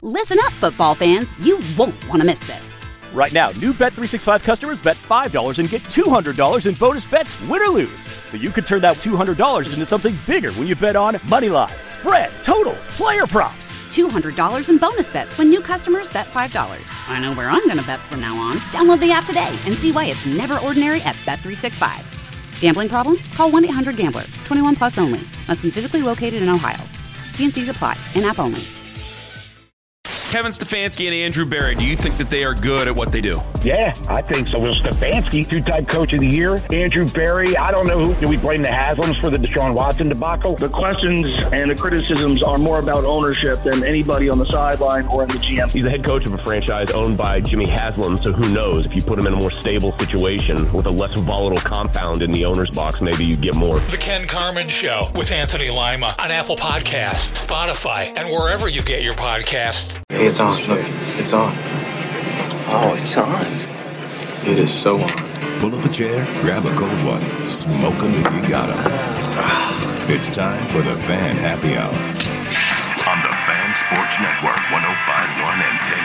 Listen up, football fans. You won't want to miss this. Right now, new Bet365 customers bet $5 and get $200 in bonus bets, win or lose. So you could turn that $200 into something bigger when you bet on money line, spread, totals, player props. $200 in bonus bets when new customers bet $5. I know where I'm going to bet from now on. Download the app today and see why it's never ordinary at Bet365. Gambling problem? Call 1-800-GAMBLER. 21 plus only. Must be physically located in Ohio. T&Cs apply. In-app only. Kevin Stefanski and Andrew Berry, do you think that they are good at what they do? Yeah, I think so. Well, Stefanski, two-time coach of the year. Andrew Berry, I don't know who. Do we blame the Haslams for the Deshaun Watson debacle? The questions and the criticisms are more about ownership than anybody on the sideline or in the GM. He's the head coach of a franchise owned by Jimmy Haslam, so who knows? If you put him in a more stable situation with a less volatile compound in the owner's box, maybe you get more. The Ken Carman Show with Anthony Lima on Apple Podcasts, Spotify, and wherever you get your podcasts. Hey, it's on. Look, it's on. Oh, it's on. It is so on. Pull up a chair, grab a cold one, smoke them if you got them. It's time for the Fan Happy Hour. On the Fan Sports Network, 105.1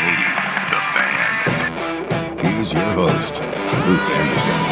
and 1080. The Fan. Here's your host, Luke Anderson.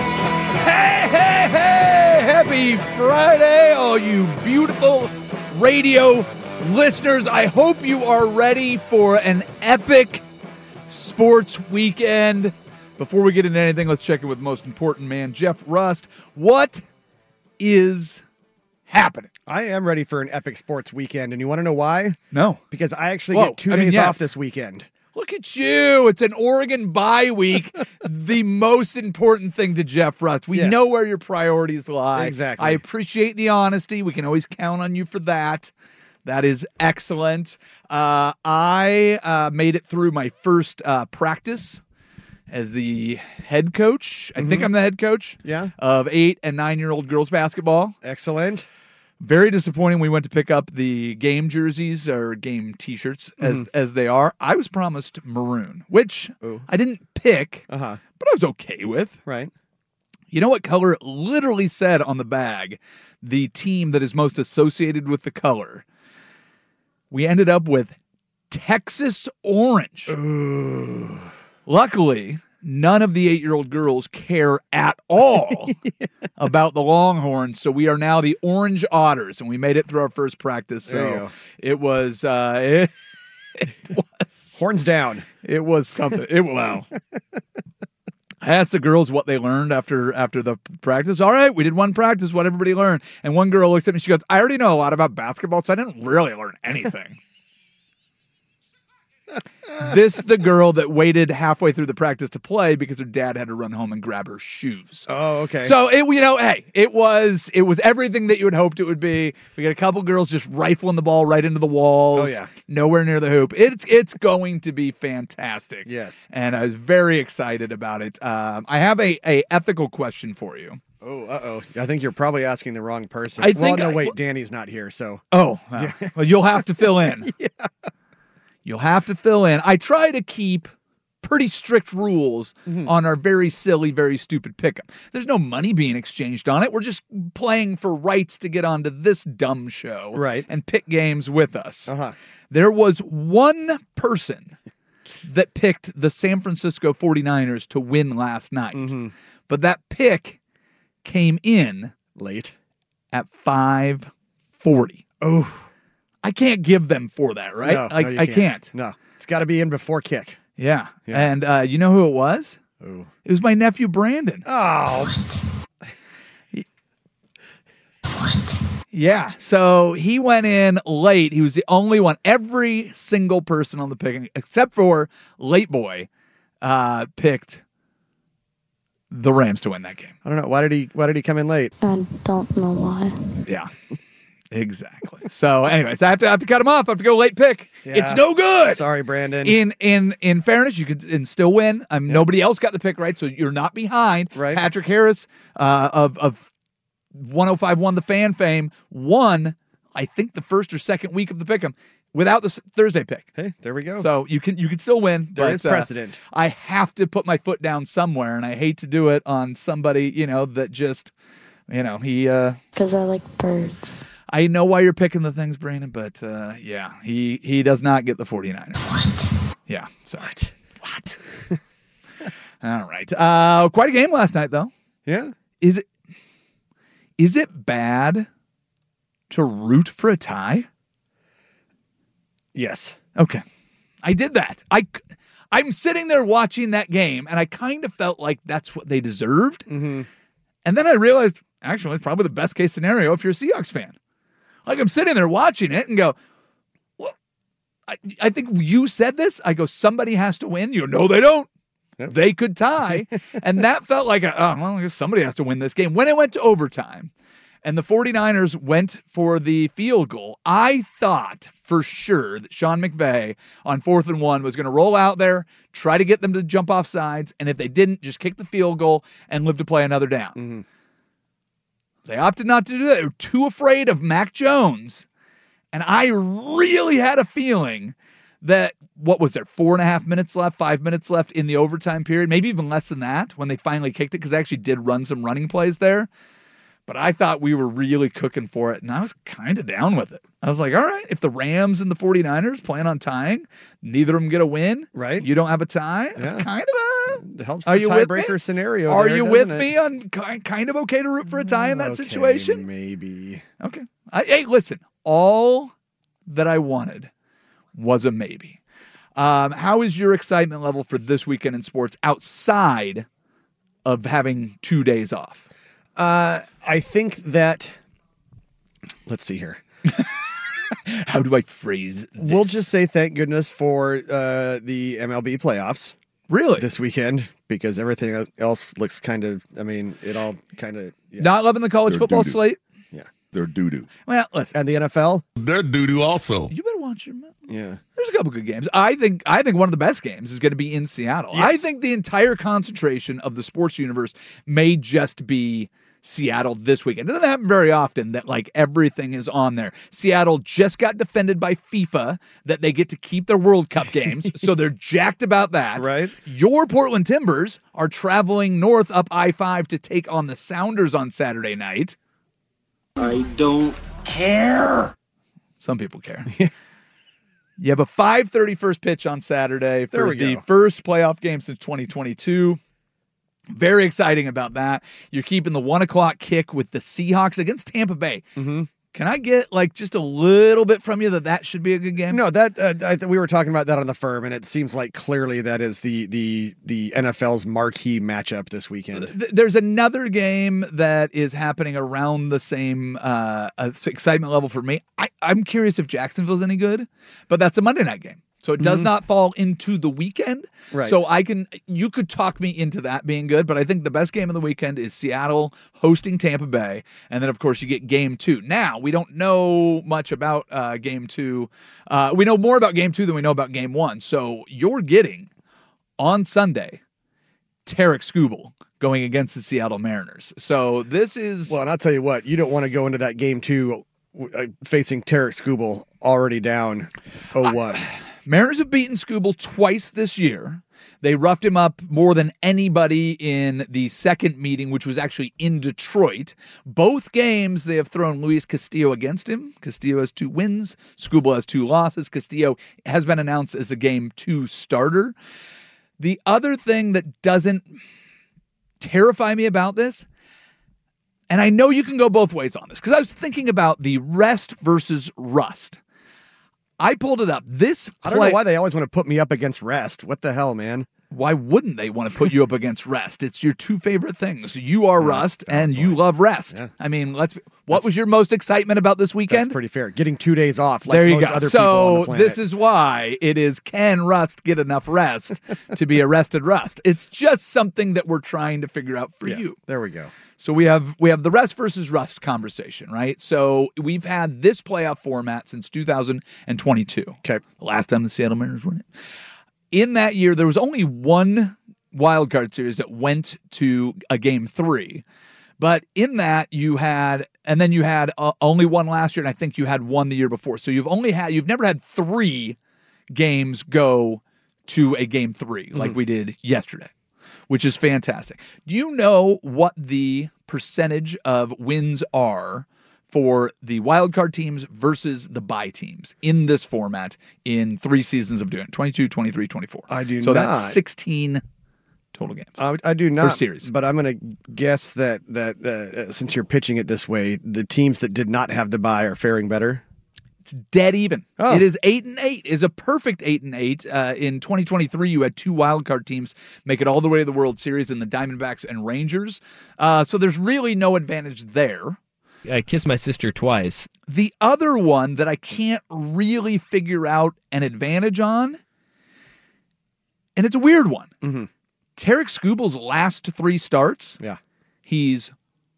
Hey! Happy Friday, all you beautiful radio listeners. I hope you are ready for an epic sports weekend. Before we get into anything, let's check in with the most important man, Jeff Rust. What is happening? I am ready for an epic sports weekend, and you want to know why? No. Because I actually get 2 days off this weekend. Look at you. It's an Oregon bye week. The most important thing to Jeff Rust. We know where your priorities lie. Exactly. I appreciate the honesty. We can always count on you for that. That is excellent. I made it through my first practice as the head coach. I think I'm the head coach of 8- and 9-year-old girls basketball. Excellent. Very disappointing. We went to pick up the game jerseys or game T-shirts as they are. I was promised maroon, which I didn't pick, but I was okay with. Right. You know what color it literally said on the bag? The team that is most associated with the color. We ended up with Texas orange. Ooh. Luckily, none of the 8-year-old girls care at all about the Longhorns, so we are now the Orange Otters, and we made it through our first practice. So it was it was horns down. It was something. Wow. I asked the girls what they learned after the practice. All right, we did one practice, what everybody learned. And one girl looks at me, she goes, I already know a lot about basketball, so I didn't really learn anything. This the girl that waited halfway through the practice to play because her dad had to run home and grab her shoes. Oh, okay. So it was everything that you had hoped it would be. We got a couple girls just rifling the ball right into the walls. Oh yeah, nowhere near the hoop. It's going to be fantastic. Yes, and I was very excited about it. I have a ethical question for you. Oh, I think you're probably asking the wrong person. Wait, Danny's not here, so. Well, you'll have to fill in. Yeah. You'll have to fill in. I try to keep pretty strict rules on our very silly, very stupid pick'em. There's no money being exchanged on it. We're just playing for rights to get onto this dumb show and pick games with us. There was one person that picked the San Francisco 49ers to win last night, but that pick came in late at 5:40. Oh. I can't give them for that, right? No, I can't. No, it's got to be in before kick. Yeah. And you know who it was? Who? It was my nephew, Brandon. Oh. What? Yeah. So he went in late. He was the only one. Every single person on the picking, except for Late Boy, picked the Rams to win that game. I don't know. Why did he come in late? I don't know why. Yeah. Exactly. So, anyways, I have to cut him off. I have to go late pick. Yeah. It's no good. Sorry, Brandon. In fairness, you could still win. Nobody else got the pick right, so you're not behind. Right. Patrick Harris of 105.1 The Fan fame won, I think, the first or second week of the pick'em without the Thursday pick. Hey, there we go. So you can still win. There is precedent. I have to put my foot down somewhere, and I hate to do it on somebody that just he. Because I like birds. I know why you're picking the things, Brandon, but yeah, he does not get the 49ers. What? Yeah, sorry. What? All right. Quite a game last night, though. Yeah. Is it bad to root for a tie? Yes. Okay. I did that. I'm sitting there watching that game, and I kind of felt like that's what they deserved. Mm-hmm. And then I realized, actually, it's probably the best case scenario if you're a Seahawks fan. Like, I'm sitting there watching it and go, well, I think you said this. I go, somebody has to win. You go, no, they don't. Yep. They could tie. And that felt like, well, I guess somebody has to win this game. When it went to overtime and the 49ers went for the field goal, I thought for sure that Sean McVay on 4th and 1 was going to roll out there, try to get them to jump off sides, and if they didn't, just kick the field goal and live to play another down. Mm-hmm. They opted not to do that. They were too afraid of Mac Jones. And I really had a feeling that, what was there, 4.5 minutes left, 5 minutes left in the overtime period, maybe even less than that when they finally kicked it, because they actually did run some running plays there. But I thought we were really cooking for it, and I was kind of down with it. I was like, all right, if the Rams and the 49ers plan on tying, neither of them get a win, right? You don't have a tie. It's kind of it helps the tiebreaker scenario. Are you with me on kind of okay to root for a tie in that situation? Maybe. Okay. Hey, listen, all that I wanted was a maybe. How is your excitement level for this weekend in sports outside of having 2 days off? I think that, let's see here. How do I phrase this? We'll just say thank goodness for the MLB playoffs. Really? This weekend, because everything else looks kind of, it all kind of. Yeah. Not loving the college football slate? Yeah. They're doo-doo. Well, listen. And the NFL? They're doo-doo also. You better watch your mouth. Yeah. There's a couple good games. I think one of the best games is going to be in Seattle. Yes. I think the entire concentration of the sports universe may just be Seattle this weekend. It doesn't happen very often that like everything is on there. Seattle just got defended by FIFA that they get to keep their World Cup games, so they're jacked about that. Right. Your Portland Timbers are traveling north up I-5 to take on the Sounders on Saturday night. I don't care. Some people care. You have a 5:30 first pitch on Saturday for the first playoff game since 2022. Very exciting about that. You're keeping the 1 o'clock kick with the Seahawks against Tampa Bay. Mm-hmm. Can I get like just a little bit from you that should be a good game? No, that we were talking about that on the firm, and it seems like clearly that is the NFL's marquee matchup this weekend. There's another game that is happening around the same excitement level for me. I'm curious if Jacksonville's any good, but that's a Monday night game. So it does not fall into the weekend. Right. So you could talk me into that being good, but I think the best game of the weekend is Seattle hosting Tampa Bay. And then, of course, you get game 2. Now, we don't know much about game 2. We know more about game 2 than we know about game 1. So you're getting, on Sunday, Tarek Skubal going against the Seattle Mariners. So this is... Well, and I'll tell you what, you don't want to go into that game 2 facing Tarek Skubal already down 0-1. Mariners have beaten Skubal twice this year. They roughed him up more than anybody in the second meeting, which was actually in Detroit. Both games, they have thrown Luis Castillo against him. Castillo has 2 wins. Skubal has 2 losses. Castillo has been announced as a game 2 starter. The other thing that doesn't terrify me about this, and I know you can go both ways on this, because I was thinking about the rest versus rust. I pulled it up. I don't know why they always want to put me up against rest. What the hell, man? Why wouldn't they want to put you up against rest? It's your 2 favorite things. You are rust, and you love rest. Yeah. I mean, what was your most excitement about this weekend? That's pretty fair. Getting 2 days off like there you most go. other people on the planet. This is why it is, can rust get enough rest to be arrested rust? It's just something that we're trying to figure out for you. There we go. So we have the rest versus rust conversation, right? So we've had this playoff format since 2022. Okay. The last time the Seattle Mariners won it. In that year, there was only one wild card series that went to a game 3. But in that you had only one last year, and I think you had one the year before. So you've never had 3 games go to a game 3 like we did yesterday, which is fantastic. Do you know what the percentage of wins are for the wildcard teams versus the bye teams in this format in 3 seasons of doing it, 22, 23, 24. I do so not. So that's 16 total games. I do not. Per series. But I'm going to guess that since you're pitching it this way, the teams that did not have the bye are faring better. It's dead even. Oh. It is 8-8. Is a perfect 8-8. In 2023, you had 2 wildcard teams make it all the way to the World Series in the Diamondbacks and Rangers. So there's really no advantage there. I kissed my sister twice. The other one that I can't really figure out an advantage on, and it's a weird one. Mm-hmm. Tarek Skubal's last 3 starts, he's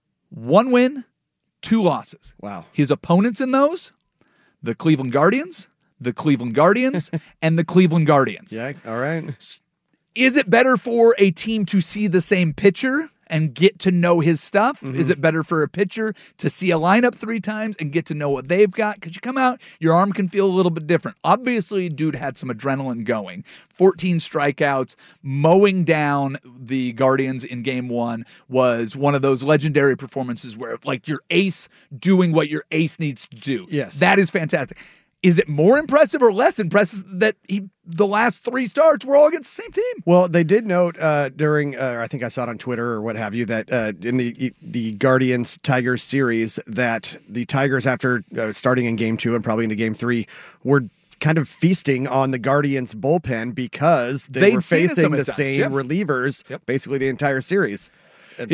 1 win, 2 losses. Wow. His opponents in those, the Cleveland Guardians, and the Cleveland Guardians. Yeah, all right. Is it better for a team to see the same pitcher and get to know his stuff? Mm-hmm. Is it better for a pitcher to see a lineup 3 times and get to know what they've got? Because you come out, your arm can feel a little bit different. Obviously, dude had some adrenaline going. 14 strikeouts, mowing down the Guardians in game 1 was one of those legendary performances where, like, your ace doing what your ace needs to do. Yes. That is fantastic. Is it more impressive or less impressive that the last 3 starts were all against the same team? Well, they did note during, I think I saw it on Twitter or what have you, that in the Guardians-Tigers series, that the Tigers, after starting in Game 2 and probably into Game 3, were kind of feasting on the Guardians' bullpen because they were facing the same relievers basically the entire series. And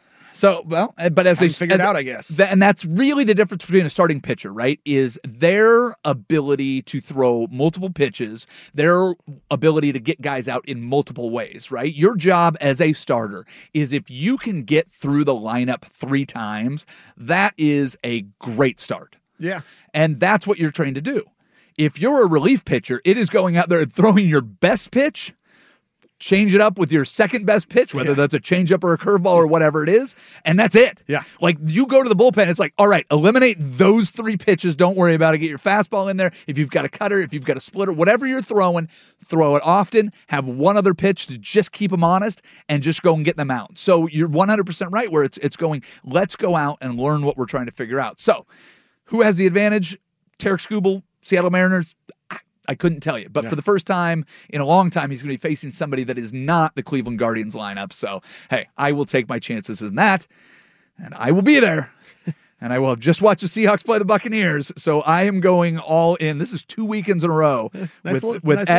So, well, but as they figured out, I guess. And that's really the difference between a starting pitcher, right? Is their ability to throw multiple pitches, their ability to get guys out in multiple ways, right? Your job as a starter is if you can get through the lineup 3 times, that is a great start. Yeah. And that's what you're trained to do. If you're a relief pitcher, it is going out there and throwing your best pitch, change it up with your second best pitch, whether that's a changeup or a curveball or whatever it is, and that's it. Yeah. Like, you go to the bullpen, it's like, all right, eliminate those 3 pitches. Don't worry about it. Get your fastball in there. If you've got a cutter, if you've got a splitter, whatever you're throwing, throw it often. Have one other pitch to just keep them honest and just go and get them out. So you're 100% right where it's going, let's go out and learn what we're trying to figure out. So who has the advantage? Tarek Skubal, Seattle Mariners? I couldn't tell you. But for the first time in a long time, he's going to be facing somebody that is not the Cleveland Guardians lineup. So, hey, I will take my chances in that, and I will be there. And I will have just watched the Seahawks play the Buccaneers. So I am going all in. This is 2 weekends in a row with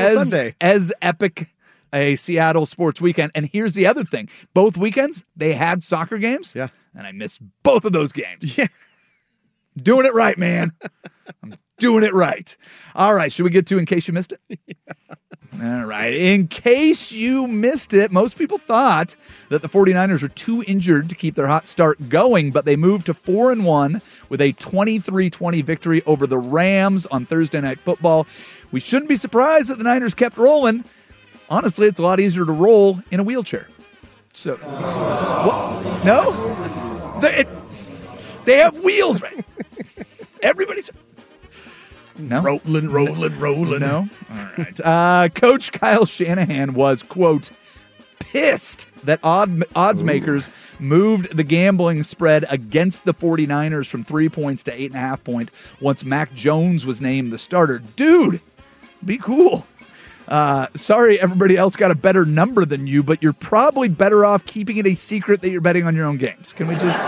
as epic a Seattle sports weekend. And here's the other thing. Both weekends, they had soccer games. Yeah. And I missed both of those games. Yeah. Doing it right, man. I'm doing it right. All right, should we get to In Case You Missed It? Yeah. All right. In case you missed it, most people thought that the 49ers were too injured to keep their hot start going, but they moved to 4-1 with a 23-20 victory over the Rams on Thursday Night Football. We shouldn't be surprised that the Niners kept rolling. Honestly, it's a lot easier to roll in a wheelchair. So, what? No? They have wheels, right? Everybody's... No? Rolling. No? All right. Coach Kyle Shanahan was, quote, pissed that odds makers moved the gambling spread against the 49ers from 3 points to 8.5 points once Mac Jones was named the starter. Dude, be cool. Sorry everybody else got a better number than you, but you're probably better off keeping it a secret that you're betting on your own games. Can we just...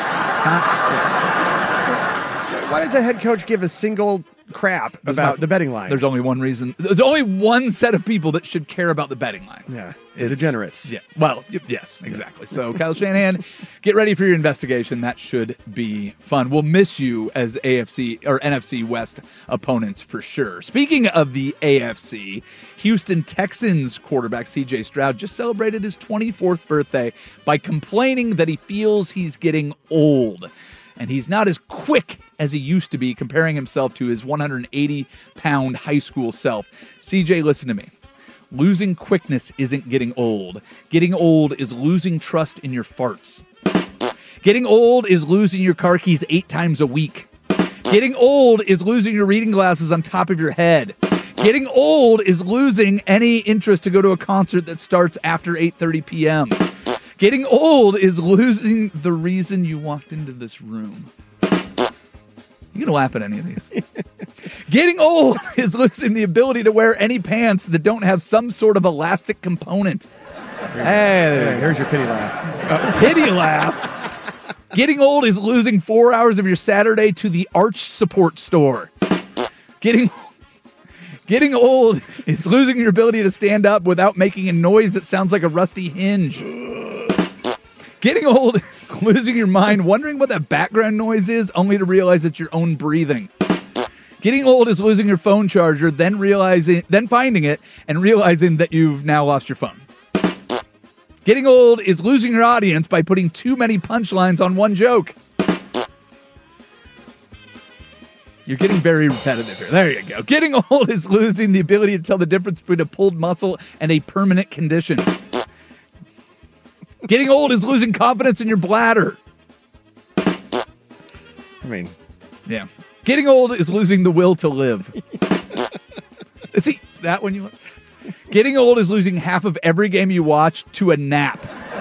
Why does a head coach give a single crap about the betting line? There's only one reason. There's only one set of people that should care about the betting line. Yeah, the degenerates. Yeah. Well, yes, exactly. So, Kyle Shanahan, get ready for your investigation. That should be fun. We'll miss you as AFC or NFC West opponents for sure. Speaking of the AFC, Houston Texans quarterback C.J. Stroud just celebrated his 24th birthday by complaining that he feels he's getting old. And he's not as quick as he used to be, comparing himself to his 180-pound high school self. CJ, listen to me. Losing quickness isn't getting old. Getting old is losing trust in your farts. Getting old is losing your car keys 8 times a week. Getting old is losing your reading glasses on top of your head. Getting old is losing any interest to go to a concert that starts after 8:30 p.m. Getting old is losing the reason you walked into this room. You can laugh at any of these. Getting old is losing the ability to wear any pants that don't have some sort of elastic component. Hey, here's your pity laugh. Pity laugh. Getting old is losing 4 hours of your Saturday to the arch support store. Getting old is losing your ability to stand up without making a noise that sounds like a rusty hinge. Getting old is losing your mind, wondering what that background noise is, only to realize it's your own breathing. Getting old is losing your phone charger, then finding it and realizing that you've now lost your phone. Getting old is losing your audience by putting too many punchlines on one joke. You're getting very repetitive here. There you go. Getting old is losing the ability to tell the difference between a pulled muscle and a permanent condition. Getting old is losing confidence in your bladder. I mean, yeah. Getting old is losing the will to live. See, that one you want? Getting old is losing half of every game you watch to a nap.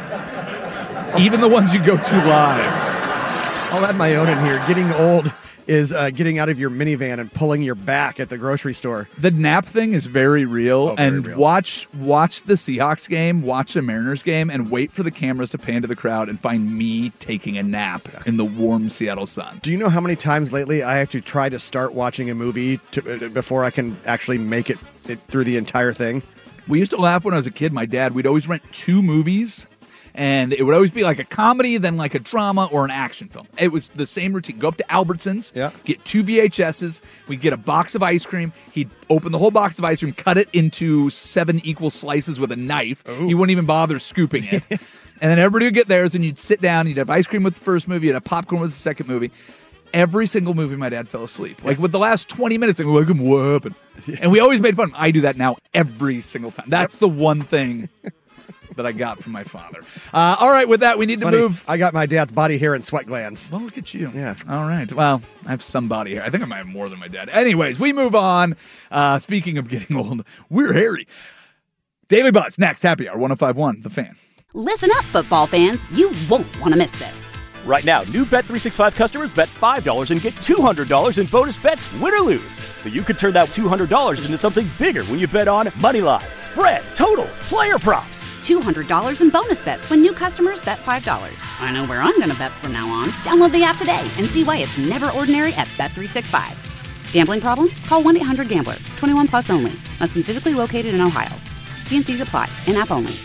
Even the ones you go to live. I'll add my own in here. Getting old is getting out of your minivan and pulling your back at the grocery store. The nap thing is very real. Very real. Watch the Seahawks game, watch the Mariners game, and wait for the cameras to pan to the crowd and find me taking a nap in the warm Seattle sun. Do you know how many times lately I have to try to start watching a movie before I can actually make it through the entire thing? We used to laugh when I was a kid. My dad, we'd always rent 2 movies. And it would always be like a comedy, then like a drama or an action film. It was the same routine. Go up to Albertsons, get 2 VHSs. We'd get a box of ice cream. He'd open the whole box of ice cream, cut it into 7 equal slices with a knife. Ooh. He wouldn't even bother scooping it. And then everybody would get theirs, and you'd sit down. You'd have ice cream with the first movie. You'd have popcorn with the second movie. Every single movie, my dad fell asleep. Like with the last 20 minutes, I'm like, what happened? And we always made fun. I do that now every single time. That's the one thing that I got from my father. All right, with that, we need to move. I got my dad's body hair and sweat glands. Well, look at you. Yeah. All right. Well, I have some body hair. I think I might have more than my dad. Anyways, we move on. Speaking of getting old, we're hairy. Daily Buzz, next. Happy Hour, 105.1, The Fan. Listen up, football fans. You won't want to miss this. Right now, new Bet365 customers bet $5 and get $200 in bonus bets, win or lose. So you could turn that $200 into something bigger when you bet on moneyline, spread, totals, player props. $200 in bonus bets when new customers bet $5. I know where I'm going to bet from now on. Download the app today and see why it's never ordinary at Bet365. Gambling problem? Call 1-800-GAMBLER. 21 plus only. Must be physically located in Ohio. T&Cs apply. In-app only.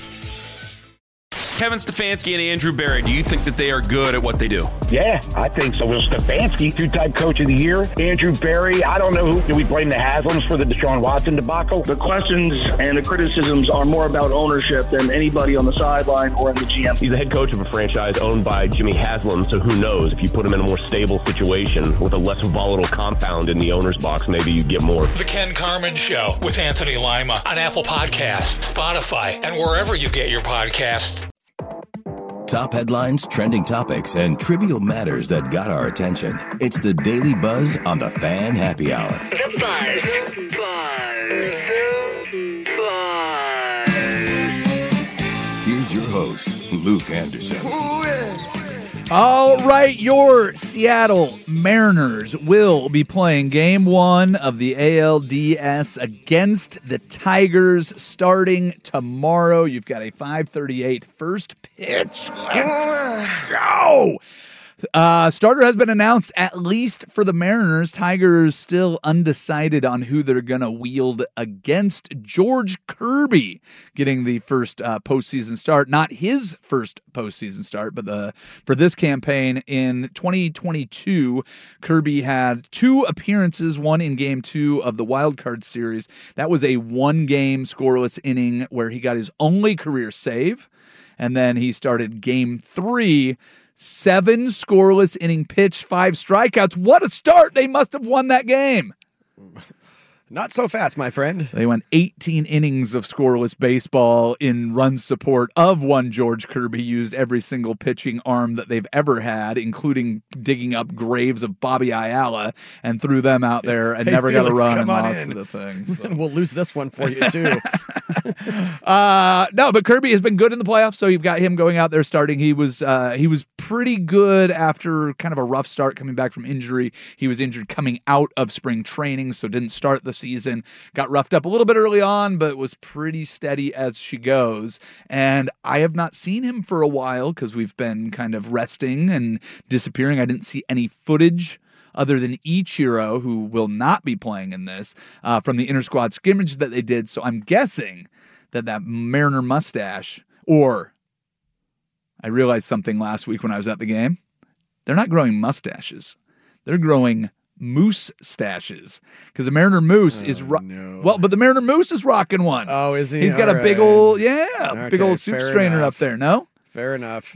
Kevin Stefanski and Andrew Berry, do you think that they are good at what they do? Yeah, I think so. Will Stefanski, 2-time coach of the year. Andrew Berry, I don't know who. Do we blame the Haslams for the Deshaun Watson debacle? The questions and the criticisms are more about ownership than anybody on the sideline or in the GM. He's the head coach of a franchise owned by Jimmy Haslam, so who knows? If you put him in a more stable situation with a less volatile compound in the owner's box, maybe you get more. The Ken Carman Show with Anthony Lima on Apple Podcasts, Spotify, and wherever you get your podcasts. Top headlines, trending topics, and trivial matters that got our attention. It's the Daily Buzz on the Fan Happy Hour. The Buzz. Here's your host, Luke Anderson. All right, your Seattle Mariners will be playing Game 1 of the ALDS against the Tigers starting tomorrow. You've got a 5:38 first pitch. Let's go! Starter has been announced, at least for the Mariners. Tigers still undecided on who they're going to wield against. George Kirby getting the first postseason start. Not his first postseason start, but for this campaign in 2022, Kirby had 2 appearances, one in Game 2 of the Wild Card Series. That was a 1-game scoreless inning where he got his only career save, and then he started Game 3, 7 scoreless inning pitch, 5 strikeouts. What a start. They must have won that game. Not so fast, my friend. They went 18 innings of scoreless baseball in run support of one George Kirby. Used every single pitching arm that they've ever had, including digging up graves of Bobby Ayala, and threw them out there and never got a run and lost to the thing. So. We'll lose this one for you, too. No, but Kirby has been good in the playoffs, so you've got him going out there starting. He was pretty good after kind of a rough start coming back from injury. He was injured coming out of spring training, so didn't start the season. Got roughed up a little bit early on, but was pretty steady as she goes. And I have not seen him for a while because we've been kind of resting and disappearing. I didn't see any footage other than Ichiro, who will not be playing in this, from the inter-squad scrimmage that they did. So I'm guessing that Mariner mustache, or I realized something last week when I was at the game. They're not growing mustaches. They're growing moose stashes, because the Mariner Moose is but the Mariner Moose is rocking one. Oh, is he? He's got a big old big old soup strainer enough. up there. No, fair enough.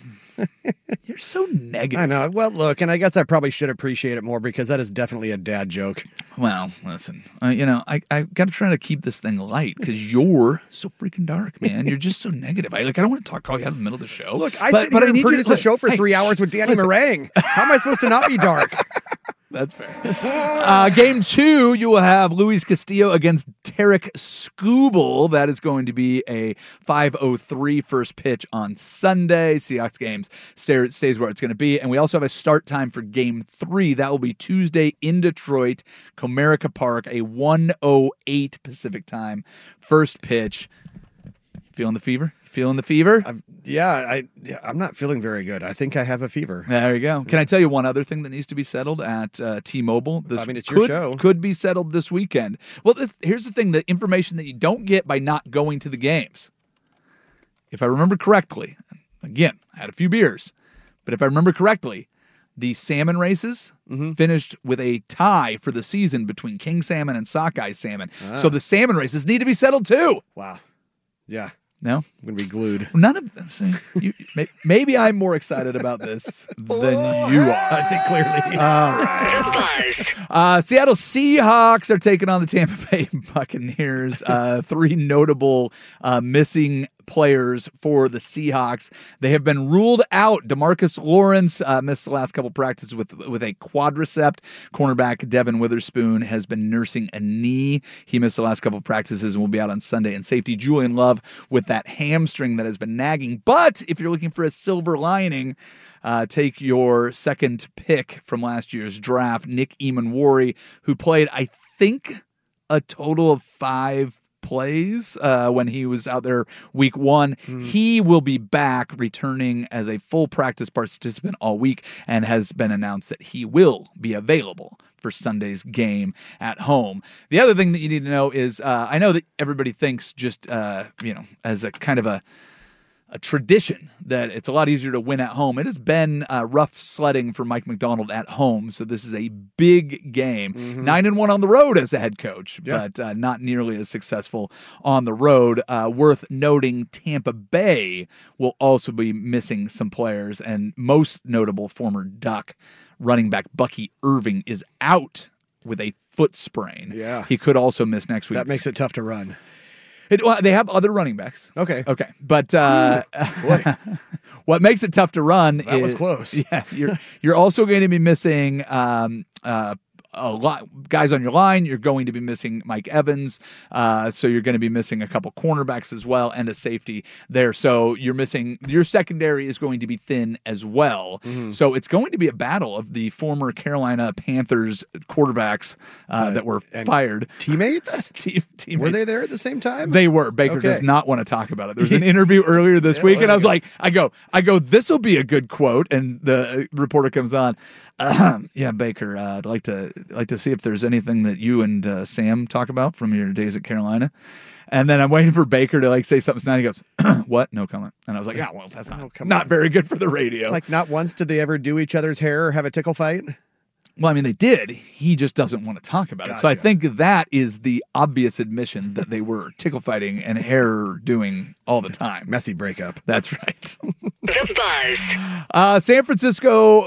You're so negative. I know. Well, look, and I guess I probably should appreciate it more because that is definitely a dad joke. Well, listen, I got to try to keep this thing light because you're so freaking dark, man. You're just so negative. I don't want to talk all you out in the middle of the show. Look, I sit here and produce a show for 3 hours with Danny Meringue. How am I supposed to not be dark? That's fair. Game 2, you will have Luis Castillo against Tarek Skubal. That is going to be a 5:03 first pitch on Sunday. Seahawks games stays where it's going to be. And we also have a start time for Game 3. That will be Tuesday in Detroit, Comerica Park, a 1:08 Pacific time first pitch. Feeling the fever? Feeling the fever? I'm not feeling very good. I think I have a fever. There you go. Can I tell you one other thing that needs to be settled at T-Mobile? It's your show. Could be settled this weekend. Well, here's the thing, the information that you don't get by not going to the games. If I remember correctly, again, I had a few beers, but if I remember correctly, the salmon races finished with a tie for the season between King Salmon and Sockeye Salmon. So the salmon races need to be settled too. Wow. Yeah. No? I'm going to be glued. None of them. Maybe I'm more excited about this than you are. I think clearly. All right. Seattle Seahawks are taking on the Tampa Bay Buccaneers. 3 notable missing players for the Seahawks. They have been ruled out. DeMarcus Lawrence missed the last couple practices with a quadricep. Cornerback Devin Witherspoon has been nursing a knee. He missed the last couple practices and will be out on Sunday. And safety Julian Love with that hamstring that has been nagging. But if you're looking for a silver lining, take your second pick from last year's draft, Nick Eamon-Wari, who played, I think, a total of 5 plays when he was out there week 1. He will be back, returning as a full practice participant all week, and has been announced that he will be available for Sunday's game at home. The other thing that you need to know is I know that everybody thinks just as a kind of a tradition that it's a lot easier to win at home. It has been rough sledding for Mike McDonald at home, so this is a big game. 9-1 on the road as a head coach, but not nearly as successful on the road. Worth noting, Tampa Bay will also be missing some players, and most notable former Duck running back Bucky Irving is out with a foot sprain. Yeah. He could also miss next week. That makes it tough to run. They have other running backs. Okay. But what makes it tough to run that was close. Yeah, you're also going to be missing a lot guys on your line. You're going to be missing Mike Evans, so you're going to be missing a couple cornerbacks as well and a safety there. So you're missing your secondary is going to be thin as well. So it's going to be a battle of the former Carolina Panthers quarterbacks that were fired. Teammates? Teammates. Were they there at the same time? They were. Baker does not want to talk about it. There was an interview earlier this week, and I was like, I go, this will be a good quote. And the reporter comes on. Yeah, Baker, I'd like to see if there's anything that you and Sam talk about from your days at Carolina. And then I'm waiting for Baker to say something snide. He goes, what? No comment. And I was like, yeah, well, that's not very good for the radio. Like, not once did they ever do each other's hair or have a tickle fight? Well, I mean, they did. He just doesn't want to talk about it. So I think that is the obvious admission that they were tickle fighting and hair doing all the time. Messy breakup. That's right. The Buzz. San Francisco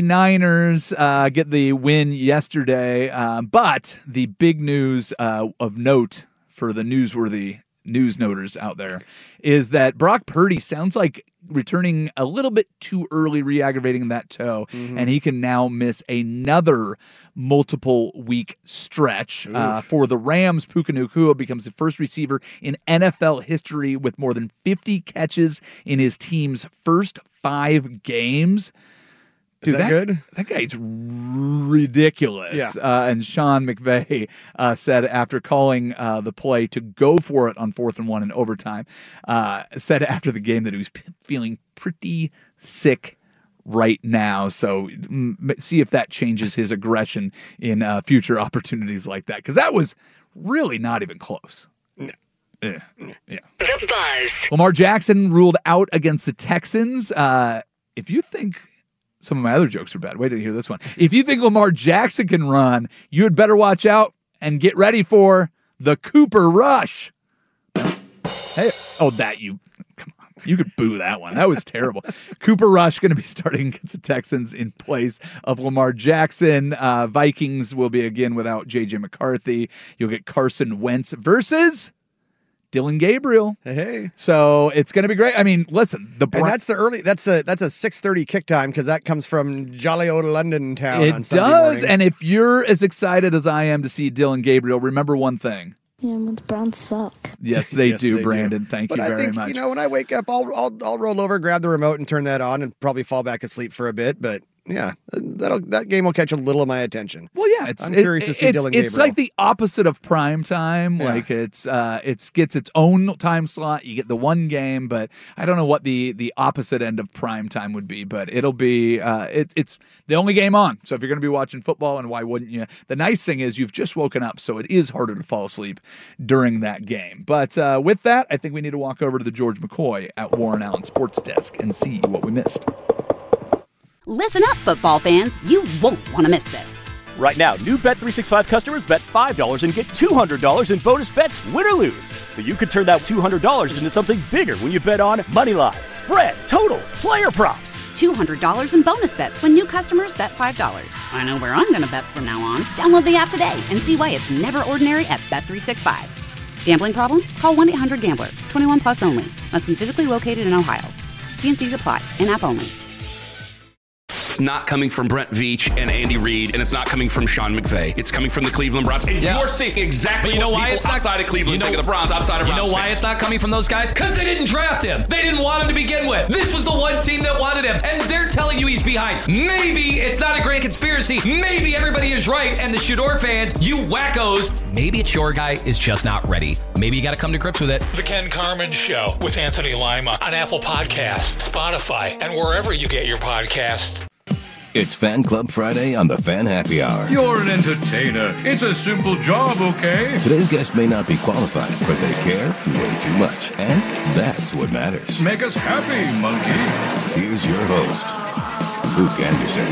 49ers get the win yesterday. But the big news of note for the newsworthy news noters out there is that Brock Purdy sounds like returning a little bit too early, re-aggravating that toe, and he can now miss another multiple week stretch. For the Rams, Puka Nacua becomes the first receiver in NFL history with more than 50 catches in his team's first 5 games. Dude, Is that good? That guy's ridiculous. Yeah. And Sean McVay said after calling the play to go for it on 4th and 1 in overtime, said after the game that he was feeling pretty sick right now. So see if that changes his aggression in future opportunities like that, because that was really not even close. Yeah. The Buzz. Lamar Jackson ruled out against the Texans. If you think some of my other jokes are bad, wait till you hear this one. If you think Lamar Jackson can run, you had better watch out and get ready for the Cooper Rush. Hey, come on. You could boo that one. That was terrible. Cooper Rush going to be starting against the Texans in place of Lamar Jackson. Vikings will be again without J.J. McCarthy. You'll get Carson Wentz versus Dylan Gabriel. Hey. So it's going to be great. I mean, listen, and that's a 6:30 kick time, because that comes from jolly old London town. It on Sunday does. morning. And if you're as excited as I am to see Dylan Gabriel, remember one thing. Yeah, but the Browns suck. Yes, they Yes, do, they Brandon. do. Thank But you I very think, much. when I wake up, I'll roll over, grab the remote, and turn that on, and probably fall back asleep for a bit. But yeah, that game will catch a little of my attention. Well, yeah, I'm curious to see Dylan Gabriel. It's like the opposite of prime time. Yeah. Like it gets its own time slot. You get the one game, but I don't know what the opposite end of prime time would be. But it'll be it's the only game on. So if you're going to be watching football, and why wouldn't you? The nice thing is you've just woken up, so it is harder to fall asleep during that game. But with that, I think we need to walk over to the George McCoy at Warren Allen Sports Desk and see what we missed. Listen up, football fans. You won't want to miss this. Right now, new Bet365 customers bet $5 and get $200 in bonus bets, win or lose. So you could turn that $200 into something bigger when you bet on Moneyline, spread, totals, player props. $200 in bonus bets when new customers bet $5. I know where I'm going to bet from now on. Download the app today and see why it's never ordinary at Bet365. Gambling problem? Call 1-800-GAMBLER. 21 plus only. Must be physically located in Ohio. T&Cs apply. In-app only. It's not coming from Brent Veach and Andy Reid, and it's not coming from Sean McVay. It's coming from the Cleveland Browns. And you're seeing exactly what people outside of Cleveland think of the Browns, outside of Browns. You know why it's not coming from those guys? Because they didn't draft him. They didn't want him to begin with. This was the one team that wanted him, and they're telling you he's behind. Maybe it's not a grand conspiracy. Maybe everybody is right, and the Shador fans, you wackos, maybe it's your guy is just not ready. Maybe you got to come to grips with it. The Ken Carman Show with Anthony Lima on Apple Podcasts, Spotify, and wherever you get your podcasts. It's Fan Club Friday on the Fan Happy Hour. You're an entertainer. It's a simple job, okay? Today's guest may not be qualified, but they care way too much. And that's what matters. Make us happy, monkey. Here's your host, Luke Anderson.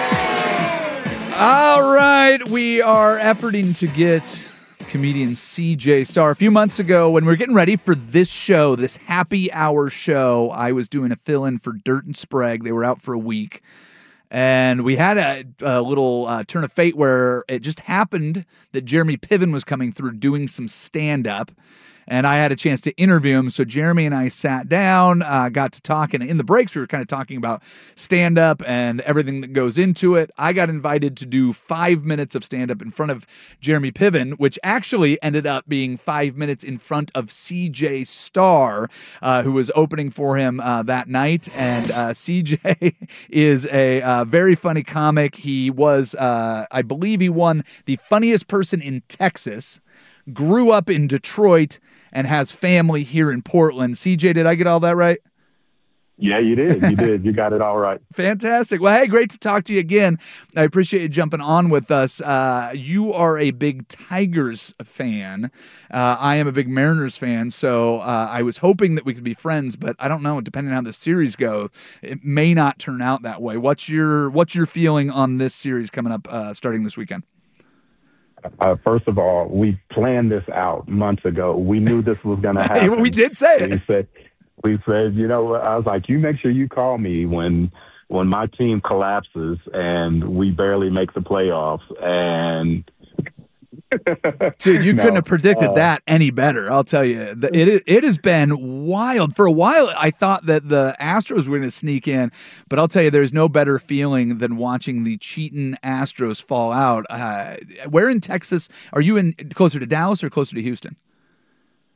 All right, we are efforting to get comedian CJ Starr. A few months ago, when we were getting ready for this show, this happy hour show, I was doing a fill-in for Dirt and Sprague. They were out for a week. And we had a little turn of fate where it just happened that Jeremy Piven was coming through doing some stand-up. And I had a chance to interview him. So Jeremy and I sat down, got to talk. And in the breaks, we were kind of talking about stand-up and everything that goes into it. I got invited to do 5 minutes of stand-up in front of Jeremy Piven, which actually ended up being 5 minutes in front of CJ Starr, who was opening for him that night. And CJ is a very funny comic. He was, I believe he won the funniest person in Texas, grew up in Detroit, and has family here in Portland. CJ, did I get all that right? Yeah, you did. You did. You got it all right. Fantastic. Well, hey, great to talk to you again. I appreciate you jumping on with us. You are a big Tigers fan. I am a big Mariners fan, so I was hoping that we could be friends, but I don't know. Depending on how the series goes, it may not turn out that way. What's your feeling on this series coming up starting this weekend? First of all, we planned this out months ago. We knew this was going to happen. We did say it. We said, you know, I was like, you make sure you call me when my team collapses and we barely make the playoffs. And dude, you couldn't have predicted that any better. I'll tell you, it has been wild. For a while, I thought that the Astros were going to sneak in, but I'll tell you, there's no better feeling than watching the cheating Astros fall out. Where in Texas are you? Closer to Dallas or closer to Houston?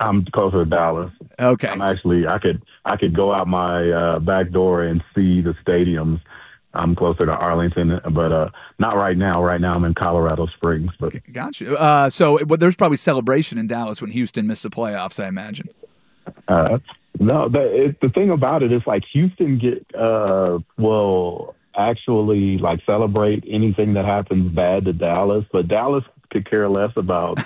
I'm closer to Dallas. Okay. I could go out my back door and see the stadiums. I'm closer to Arlington, but not right now. Right now I'm in Colorado Springs. But Gotcha. So there's probably celebration in Dallas when Houston missed the playoffs, I imagine. No, the thing about it is like Houston will actually like celebrate anything that happens bad to Dallas, but Dallas could care less about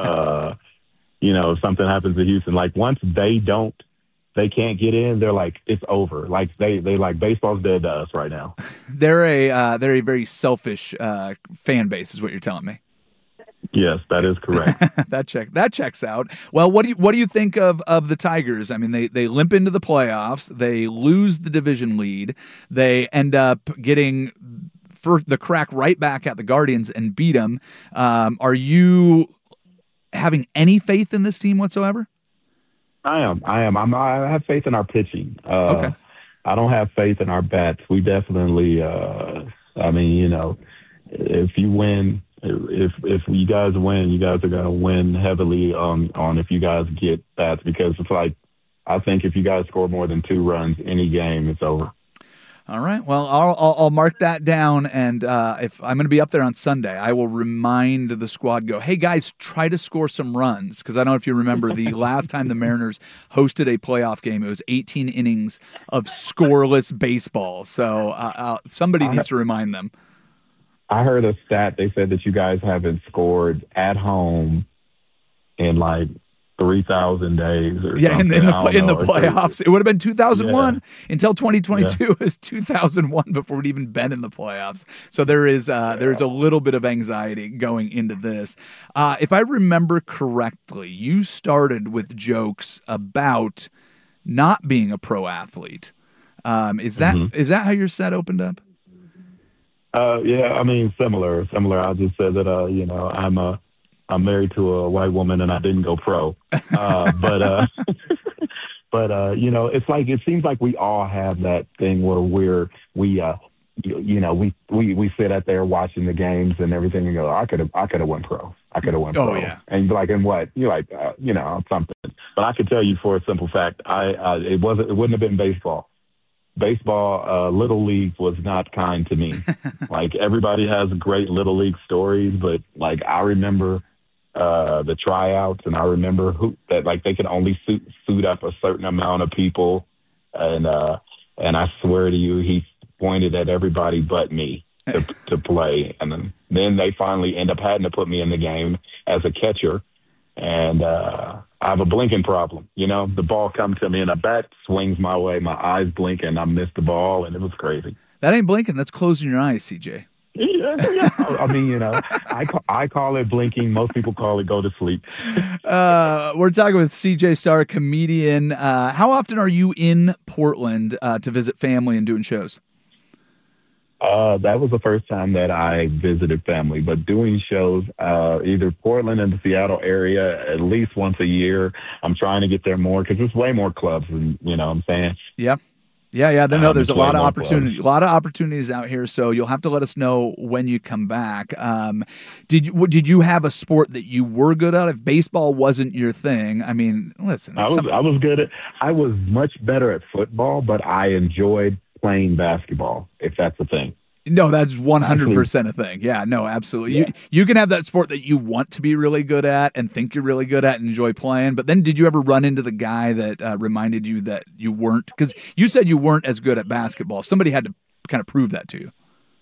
if something happens to Houston. Like once they can't get in, they're like, it's over. Like they like baseball's dead to us right now. They're a very selfish fan base, is what you're telling me. Yes, that is correct. that checks out. Well, what do you think of the Tigers? I mean, they limp into the playoffs, they lose the division lead, they end up getting the crack right back at the Guardians and beat them. Are you having any faith in this team whatsoever? I am. I have faith in our pitching. Okay. I don't have faith in our bats. We definitely. If you win, if you guys win, you guys are gonna win heavily on if you guys get bats, because it's like I think if you guys score more than 2 runs any game, it's over. All right. Well, I'll mark that down, and if I'm going to be up there on Sunday, I will remind the squad, hey, guys, try to score some runs, because I don't know if you remember the last time the Mariners hosted a playoff game, it was 18 innings of scoreless baseball. So somebody needs to remind them. I heard a stat. They said that you guys haven't scored at home in like 3,000 days or something. in the playoffs. It would have been 2001 until 2022 is 2001 before we'd even been in the playoffs. So there's a little bit of anxiety going into this. If I remember correctly, you started with jokes about not being a pro athlete. Is that how your set opened up? Yeah, I mean, similar. I just said that, I'm married to a white woman and I didn't go pro. But it's like, it seems like we all have that thing where we sit out there watching the games and everything and go, I could have went pro. I could have went pro. Yeah. And you're like, and what? You're like, something. But I could tell you for a simple fact, it wouldn't have been baseball. Baseball, Little League was not kind to me. Like everybody has great Little League stories, but like I remember the tryouts, and I remember that like they could only suit up a certain amount of people, and I swear to you, he pointed at everybody but me to play, and then they finally end up having to put me in the game as a catcher, and I have a blinking problem. The ball comes to me and a bat swings my way, my eyes blink, and I miss the ball, and it was crazy. That ain't blinking. That's closing your eyes, CJ. Yeah. I mean, I call it blinking. Most people call it go to sleep. We're talking with CJ Starr, comedian. How often are you in Portland to visit family and doing shows? That was the first time that I visited family, but doing shows, either Portland and the Seattle area, at least once a year. I'm trying to get there more because there's way more clubs, and you know what I'm saying? Yeah. There's a lot of opportunities out here. So you'll have to let us know when you come back. Did you have a sport that you were good at? If baseball wasn't your thing, I mean, listen. I was much better at football, but I enjoyed playing basketball, if that's the thing. No, that's 100% a thing. Yeah, no, absolutely. Yeah. You can have that sport that you want to be really good at and think you're really good at and enjoy playing, but then did you ever run into the guy that reminded you that you weren't? Because you said you weren't as good at basketball. Somebody had to kind of prove that to you.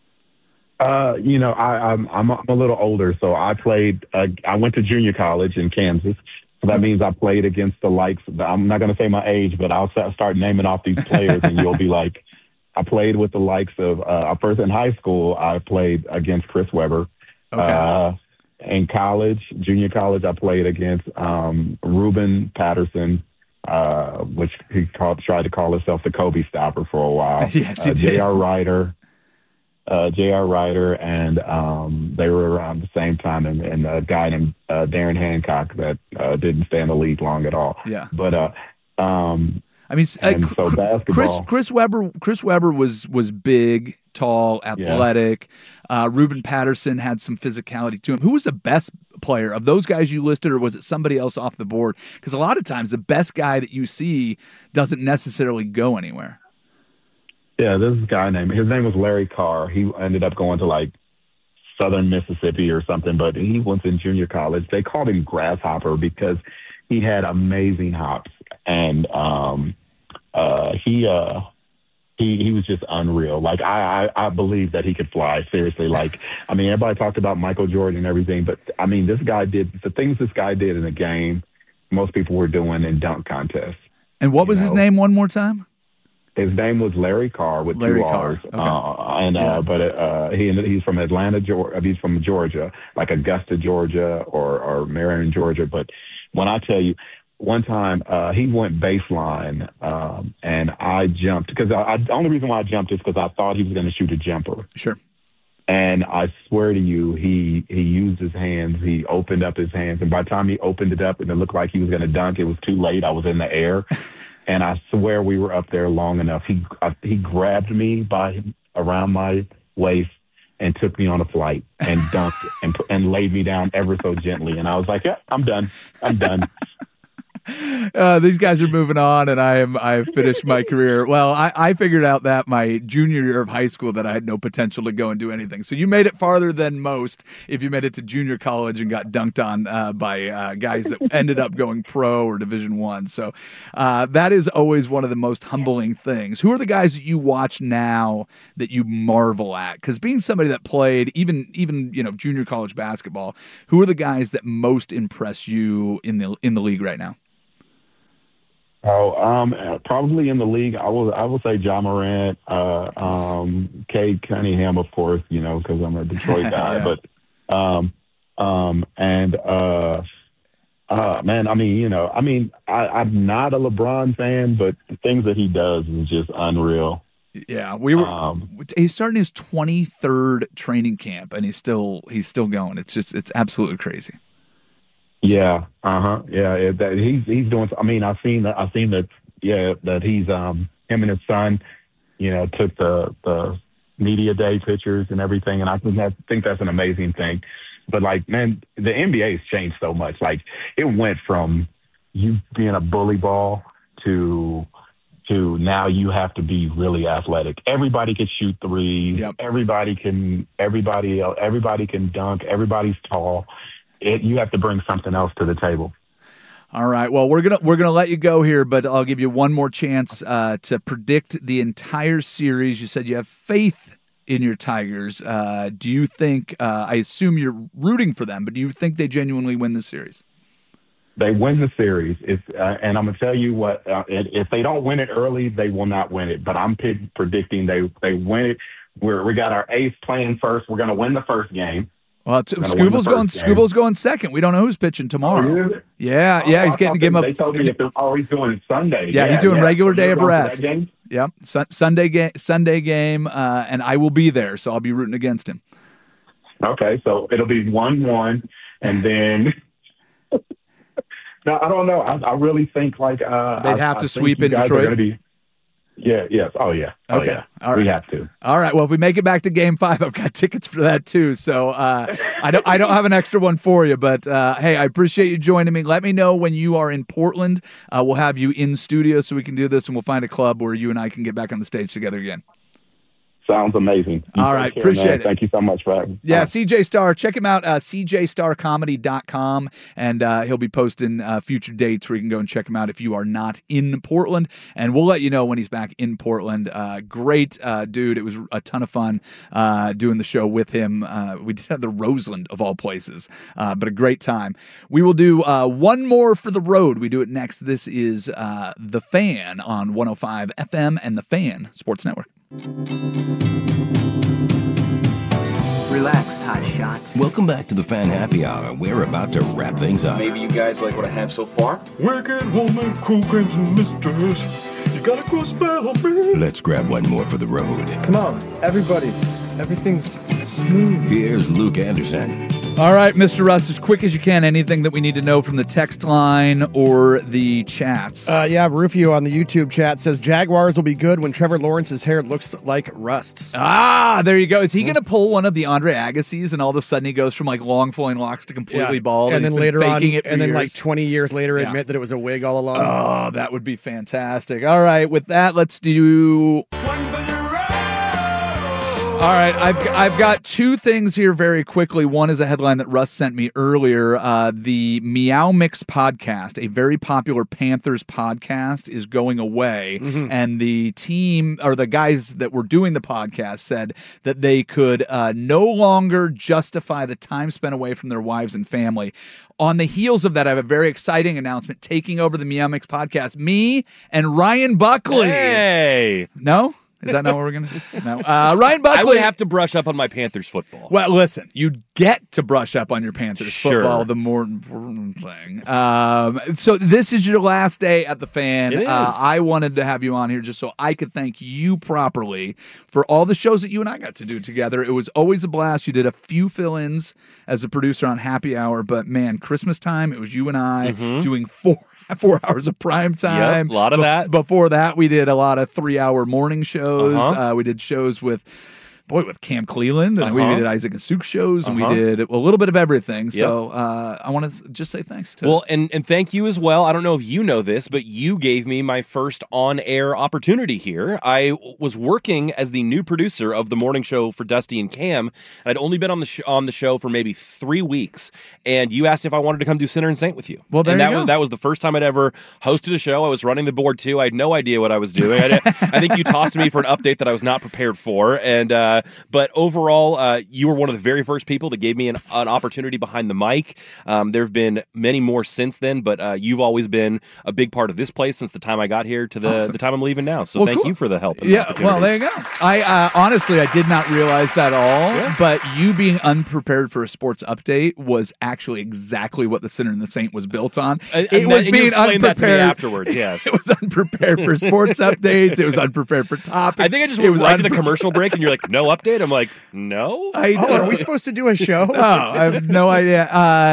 I'm a little older, so I played. I went to junior college in Kansas. So that means I played against the likes. I'm not going to say my age, but I'll start naming off these players, and you'll be like, I played with the likes of first in high school. I played against Chris Webber. Okay. In college, junior college, I played against Ruben Patterson, which he tried to call himself the Kobe stopper for a while. Yes, he did. J.R. Ryder, and they were around the same time, and a guy named Darren Hancock that didn't stay in the league long at all. Yeah. But I mean, And so basketball. Chris Webber was big, tall, athletic. Ruben Patterson had some physicality to him. Who was the best player of those guys you listed, or was it somebody else off the board? Because a lot of times the best guy that you see doesn't necessarily go anywhere. Yeah, this guy his name was Larry Carr. He ended up going to like Southern Mississippi or something, but he was in junior college. They called him Grasshopper because he had amazing hops, and he was just unreal. Like I believe that he could fly, seriously. Like, I mean, everybody talked about Michael Jordan and everything, but I mean, this guy did the things this guy did in the game most people were doing in dunk contests. And what was his name one more time? His name was Larry Carr with two R's. Okay. He's from Atlanta, Georgia. He's from Georgia, like Augusta, Georgia, or Marion, Georgia. But when I tell you, one time he went baseline, and I jumped because the only reason why I jumped is because I thought he was going to shoot a jumper. Sure. And I swear to you, he used his hands. He opened up his hands, and by the time he opened it up and it looked like he was going to dunk, it was too late. I was in the air. And I swear we were up there long enough. He grabbed me around my waist and took me on a flight and dunked and laid me down ever so gently. And I was like, yeah, I'm done. These guys are moving on, and I've finished my career. Well, I figured out that my junior year of high school that I had no potential to go and do anything. So you made it farther than most if you made it to junior college and got dunked on by guys that ended up going pro or Division I. So that is always one of the most humbling things. Who are the guys that you watch now that you marvel at? Because being somebody that played even junior college basketball, who are the guys that most impress you in the league right now? Probably in the league, I will say Ja Morant, Cade Cunningham, of course, because I'm a Detroit guy. Yeah. But man, I'm not a LeBron fan, but the things that he does is just unreal. Yeah, he's starting his 23rd training camp, and he's still going. It's absolutely crazy. Yeah. Yeah. That he's doing. I mean, I've seen that. Yeah, that he's him and his son, took the media day pictures and everything, and I think that's an amazing thing. But like, man, the NBA has changed so much. Like, it went from you being a bully ball to now you have to be really athletic. Everybody can shoot threes. Yep. Everybody can dunk. Everybody's tall. You have to bring something else to the table. All right. Well, we're gonna let you go here, but I'll give you one more chance to predict the entire series. You said you have faith in your Tigers. Do you think? I assume you're rooting for them, but do you think they genuinely win the series? They win the series. And I'm gonna tell you what. If they don't win it early, they will not win it. But I'm predicting they win it. We got our ace playing first. We're gonna win the first game. Well, Scooble's going second. We don't know who's pitching tomorrow. Oh, yeah. He's getting to give him up. They told me he's doing Sunday. Yeah, he's doing regular day of rest. Yep, Sunday game, and I will be there, so I'll be rooting against him. Okay, so it'll be 1-1, and then. No, I don't know. I really think like they'd have to sweep in Detroit. Yes. Oh, yeah. Okay. Yeah. All right. We have to. All right. Well, if we make it back to Game 5, I've got tickets for that too. So I don't have an extra one for you, but hey, I appreciate you joining me. Let me know when you are in Portland. We'll have you in studio so we can do this, and we'll find a club where you and I can get back on the stage together again. Sounds amazing. All right. Appreciate it. Thank you so much for having me. Yeah, CJ Star. Check him out, cjstarcomedy.com, and he'll be posting future dates where you can go and check him out if you are not in Portland, and we'll let you know when he's back in Portland. Great dude. It was a ton of fun doing the show with him. We did have the Roseland, of all places, but a great time. We will do one more for the road. We do it next. This is The Fan on 105 FM and The Fan Sports Network. Relax, hot shot. Welcome back to the Fan Happy Hour. We're about to wrap things up. Maybe you guys like what I have so far? Wicked woman, cool creams and misters. You got a cool spell on me. Let's grab one more for the road. Come on, everybody. Everything's smooth. Here's Luke Anderson. All right, Mr. Russ, as quick as you can, anything that we need to know from the text line or the chats? Rufio on the YouTube chat says Jaguars will be good when Trevor Lawrence's hair looks like Rust's. There you go. Is he going to pull one of the Andre Agassi's and all of a sudden he goes from like long flowing locks to completely bald? And then later on, and then like 20 years later, admit that it was a wig all along? Oh, that would be fantastic. All right, with that, let's do... All right, I've got two things here very quickly. One is a headline that Russ sent me earlier. The Meow Mix podcast, a very popular Panthers podcast, is going away. Mm-hmm. And the team, or the guys that were doing the podcast, said that they could no longer justify the time spent away from their wives and family. On the heels of that, I have a very exciting announcement. Taking over the Meow Mix podcast, me and Ryan Buckley. Hey! No? Is that not what we're going to do? No. Ryan Buckley. I would have to brush up on my Panthers football. Well, listen, you get to brush up on your Panthers football, the more important thing. So this is your last day at the Fan. It is. I wanted to have you on here just so I could thank you properly for all the shows that you and I got to do together. It was always a blast. You did a few fill-ins as a producer on Happy Hour, but man, Christmas time, it was you and I doing 4 hours of prime time. Yep, a lot of that. Before that, we did a lot of 3-hour morning shows. We did shows with Cam Cleland, and we did Isaac and Suk shows, and we did a little bit of everything. So I want to just say thanks to Well, and thank you as well. I don't know if you know this, but you gave me my first on-air opportunity here. I was working as the new producer of the morning show for Dusty and Cam, and I'd only been on the show for maybe 3 weeks, and you asked if I wanted to come do Center and Saint with you. Well, that was the first time I'd ever hosted a show. I was running the board too. I had no idea what I was doing. I think you tossed to me for an update that I was not prepared for, and but overall, you were one of the very first people that gave me an opportunity behind the mic. There have been many more since then, but you've always been a big part of this place since the time I got here to the time I'm leaving now. So thank you for the help. And the well, there you go. I honestly, I did not realize that all, but you being unprepared for a sports update was actually exactly what the Sinner and the Saint was built on. It was being unprepared. That to me afterwards, yes. It was unprepared for sports updates. It was unprepared for topics. I think I just went right to the commercial break, and you're like, no update? I'm like, no. Are we supposed to do a show? I have no idea.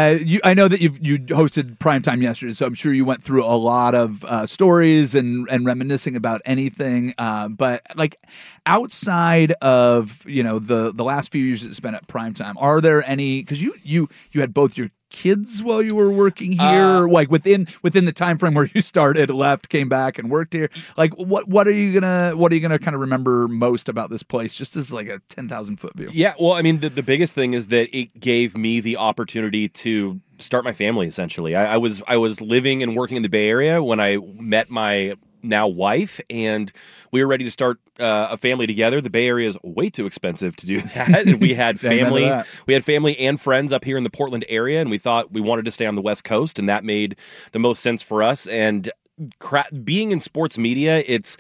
I know that you hosted Primetime yesterday, so I'm sure you went through a lot of stories and reminiscing about anything. But like outside of the last few years that you spent at Primetime, are there any? Because you had both your kids while you were working here, like within the time frame where you started, left, came back, and worked here. Like, what are you gonna kind of remember most about this place, just as like a 10,000-foot view? Yeah, well, I mean, the biggest thing is that it gave me the opportunity to start my family. Essentially, I was living and working in the Bay Area when I met my now wife, and we were ready to start a family together. The Bay Area is way too expensive to do that, and we had family. We had family and friends up here in the Portland area, and we thought we wanted to stay on the West Coast, and that made the most sense for us. And being in sports media,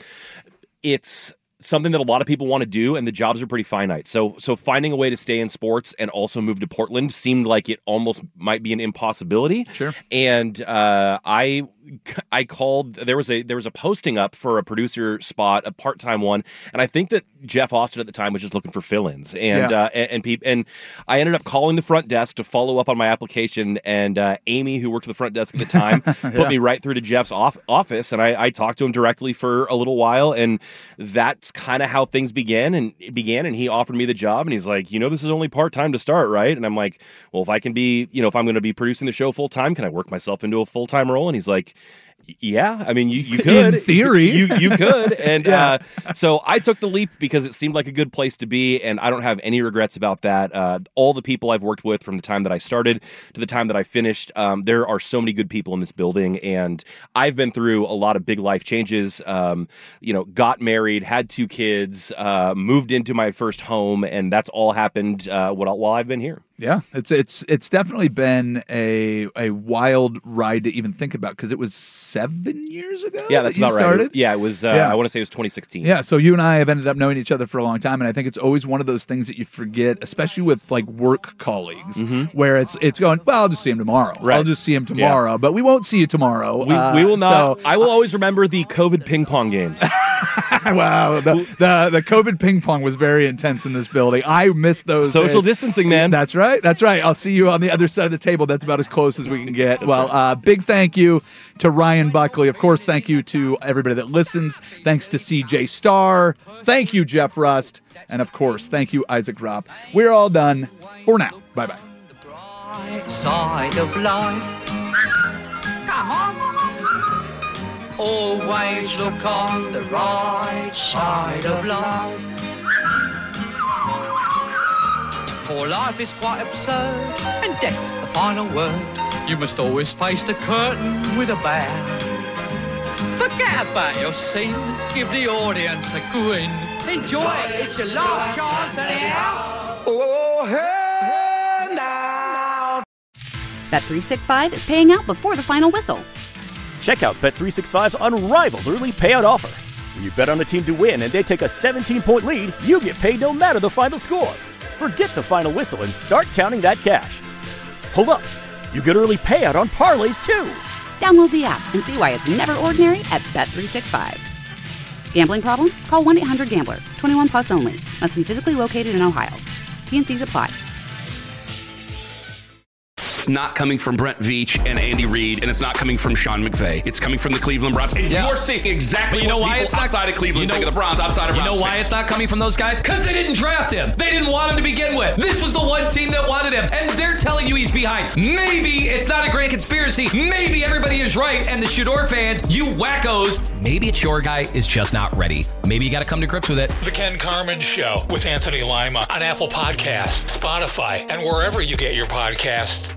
it's something that a lot of people want to do, and the jobs are pretty finite. So finding a way to stay in sports and also move to Portland seemed like it almost might be an impossibility. Sure. And I called. There was a posting up for a producer spot, a part-time one, and I think that Jeff Austin at the time was just looking for fill-ins, and I ended up calling the front desk to follow up on my application, and Amy, who worked at the front desk at the time, put me right through to Jeff's office, and I talked to him directly for a little while, and that's kind of how things began, and he offered me the job, and he's like, this is only part-time to start, right? And I'm like, well, if I can be, if I'm going to be producing the show full-time, can I work myself into a full-time role? And he's like, yeah, I mean, you could. In theory. You could. And so I took the leap because it seemed like a good place to be, and I don't have any regrets about that. All the people I've worked with from the time that I started to the time that I finished, there are so many good people in this building, and I've been through a lot of big life changes, got married, had 2 kids, moved into my first home, and that's all happened while I've been here. Yeah, it's definitely been a wild ride to even think about, because it was 7 years ago. Yeah, that's that about you started? Right. Yeah, it was. I want to say it was 2016. Yeah, so you and I have ended up knowing each other for a long time, and I think it's always one of those things that you forget, especially with like work colleagues, where it's going, well, I'll just see him tomorrow. Right. I'll just see him tomorrow, but we won't see you tomorrow. We will not. I will always remember the COVID ping pong games. Wow, the COVID ping pong was very intense in this building. I missed those social days. distancing, man. That's right. I'll see you on the other side of the table. That's about as close as we can get. Big thank you to Ryan Buckley. Of course, thank you to everybody that listens. Thanks to CJ Starr. Thank you, Jeff Rust. And of course, thank you, Isaac Robb. We're all done for now. Bye-bye. Side of life. Come on. Always look on the right side of life. For life is quite absurd, and death's the final word. You must always face the curtain with a bow. Forget about your scene, give the audience a grin. Enjoy it, it's your last chance anyhow. Oh, hey now. Bet365 is paying out before the final whistle. Check out Bet365's unrivaled early payout offer. When you bet on a team to win and they take a 17-point lead, you get paid no matter the final score. Forget the final whistle and start counting that cash. Hold up. You get early payout on parlays, too. Download the app and see why it's never ordinary at Bet365. Gambling problem? Call 1-800-GAMBLER. 21 plus only. Must be physically located in Ohio. T&Cs apply. It's not coming from Brent Veach and Andy Reid, and it's not coming from Sean McVay. It's coming from the Cleveland Browns. And you're seeing exactly what people outside of Cleveland think of the Browns, outside of Browns. You know why it's not coming from those guys? Because they didn't draft him. They didn't want him to begin with. This was the one team that wanted him, and they're telling you he's behind. Maybe it's not a grand conspiracy. Maybe everybody is right, and the Shador fans, you wackos, maybe it's your guy is just not ready. Maybe you got to come to grips with it. The Ken Carman Show with Anthony Lima on Apple Podcasts, Spotify, and wherever you get your podcasts.